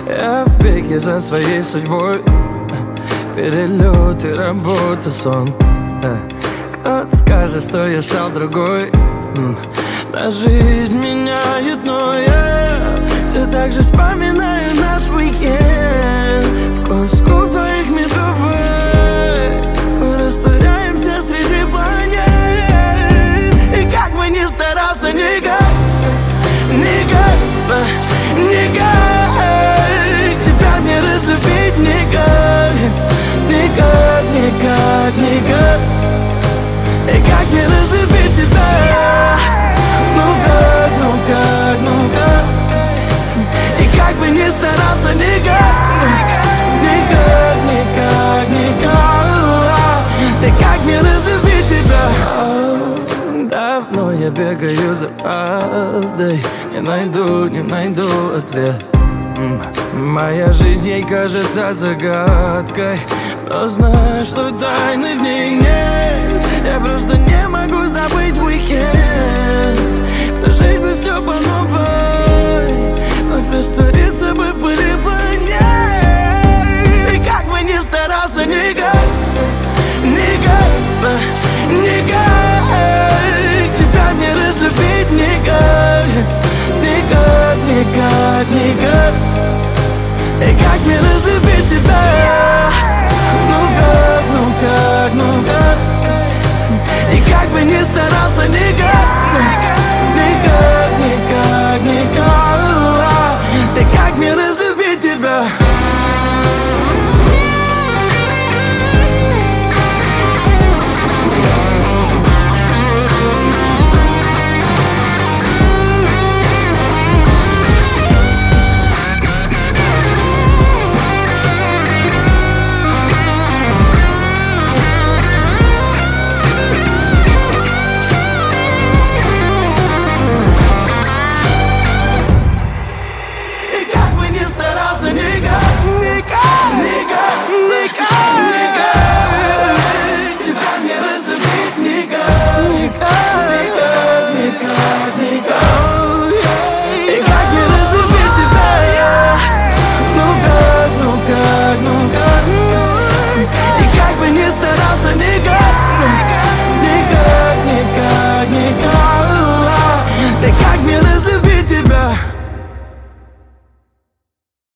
Я в беге за своей судьбой. Перелеты, работа, сон. Кто-то скажет, что я стал другой. Но жизнь меняет, но я все так же вспоминаю наш уикенд. Вкус губ твоих медовых. Мы растворяемся среди планет. И как бы ни старался, никак тебя не разлюбить никак. Никак. И как не разлюбить тебя? Ну как? И как бы ни старался, никак. И как не разлюбить тебя? Давно я бегаю за правдой. Не найду ответ. Моя жизнь ей кажется загадкой. Но знаю, что тайны в ней нет. Я просто не могу забыть уикенд. Прожить бы все по новой. Вновь раствориться бы в пыли планет. И как бы ни старался, никак. Тебя не разлюбить никак. И как не разлюбить тебя? Ну как? И как бы ни старался, никак. И как не разлюбить тебя? Старался не